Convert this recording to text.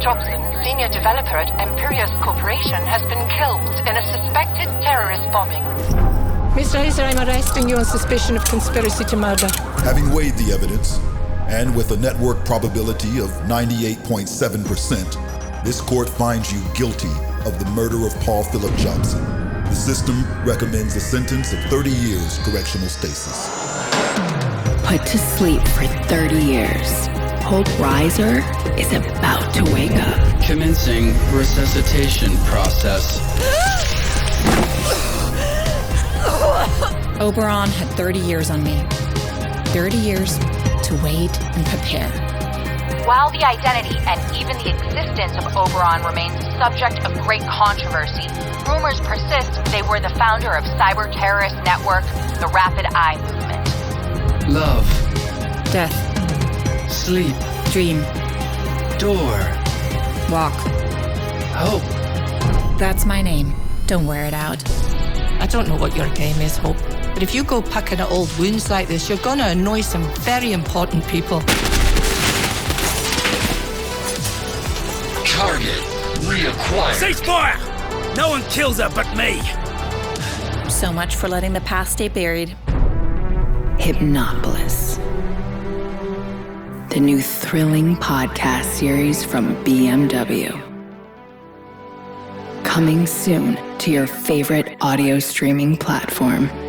Jobson, senior developer at Imperius Corporation, has been killed in a suspected terrorist bombing. Mr. Hazer, I'm arresting you on suspicion of conspiracy to murder. Having weighed the evidence, and with a network probability of 98.7%, this court finds you guilty of the murder of Paul Philip Jobson. The system recommends a sentence of 30 years correctional stasis. Put to sleep for 30 years. Hope Reiser is about to wake up. Commencing resuscitation process. Oberon had 30 years on me. 30 years to wait and prepare. While the identity and even the existence of Oberon remains subject of great controversy, rumors persist they were the founder of cyber-terrorist network, the Rapid Eye Movement. Love. Death. Sleep. Dream. Door. Walk. Hope. That's my name. Don't wear it out. I don't know what your game is, Hope, but if you go picking at old wounds like this, you're gonna annoy some very important people. Target reacquired. Ceasefire! No one kills her but me. So much for letting the past stay buried. Hypnopolis. The new thrilling podcast series from BMW. Coming soon to your favorite audio streaming platform.